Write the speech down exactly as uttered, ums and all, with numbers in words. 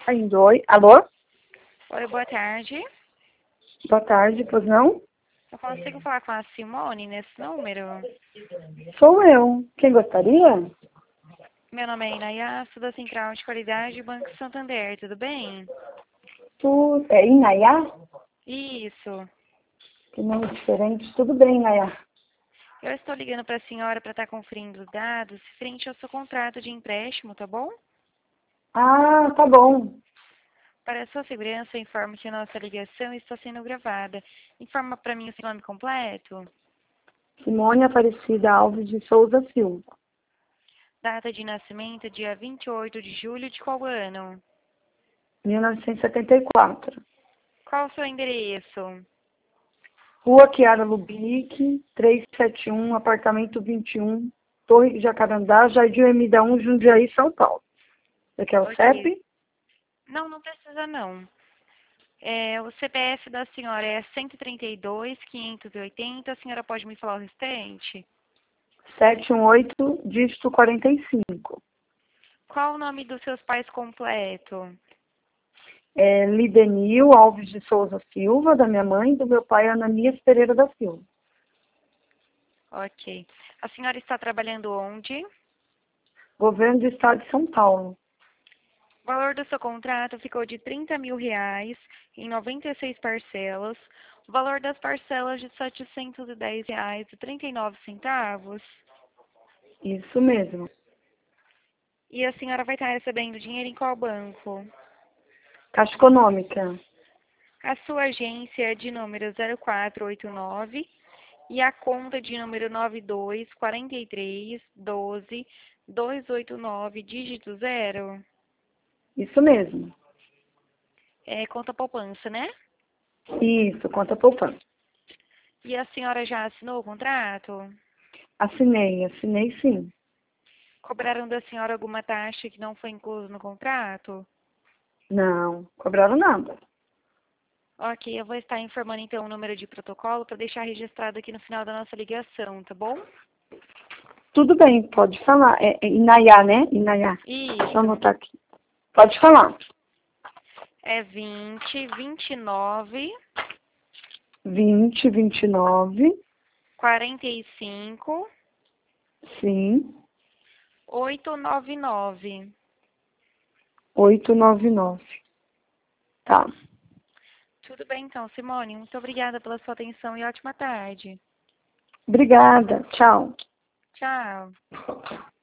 Ainda, oi. Alô? Oi, boa tarde. Boa tarde, pois não? Eu consigo falar com a Simone nesse número? Sou eu. Quem gostaria? Meu nome é Inaya, sou da Central de Qualidade do Banco Santander, tudo bem? Tu é Inayá? Isso. Que nome diferente. Tudo bem, Inayá. Eu estou ligando para a senhora para estar conferindo os dados frente ao seu contrato de empréstimo, tá bom? Ah, tá bom. Para a sua segurança, eu informo que a nossa ligação está sendo gravada. Informa para mim o seu nome completo, Simone Aparecida Alves de Souza Silva. data de nascimento, dia vinte e oito de julho de qual ano? mil novecentos e setenta e quatro. Qual o seu endereço? Rua Chiara Lubick, trezentos e setenta e um, apartamento vinte e um, Torre de Jacarandá, Jardim Emida um, Jundiaí, São Paulo. Você quer o Ok. C E P? Não, não precisa não. É, o C P F da senhora é cento e trinta e dois, quinhentos e oitenta. A senhora pode me falar o restante? sete um oito, dígito quarenta e cinco. Qual o nome dos seus pais completo? É Lidenil Alves de Souza Silva, da minha mãe, e do meu pai, Ananias Pereira da Silva. Ok. A senhora está trabalhando onde? Governo do Estado de São Paulo. O valor do seu contrato ficou de trinta mil reais em noventa e seis parcelas. O valor das parcelas de setecentos e dez reais e trinta e nove centavos. Isso mesmo. E a senhora vai estar recebendo dinheiro em qual banco? Caixa Econômica. A sua agência é de número zero quatro oito nove e a conta de número nove dois quatro três um dois dois oito nove, dígito zero. Isso mesmo. É conta poupança, né? Isso, conta poupança. E a senhora já assinou o contrato? Assinei, assinei sim. Cobraram da senhora alguma taxa que não foi inclusa no contrato? Não, cobraram nada. Ok, eu vou estar informando então o número de protocolo para deixar registrado aqui no final da nossa ligação, tá bom? Tudo bem, pode falar. É, é Inayá, né? Inayá. Deixa eu Isso. anotar aqui. Pode falar. É vinte, vinte e nove, vinte, vinte e nove, quarenta e cinco, sim, oitocentos e noventa e nove. oitocentos e noventa e nove. Tá. Tudo bem então, Simone. Muito obrigada pela sua atenção e ótima tarde. Obrigada. Tchau. Tchau.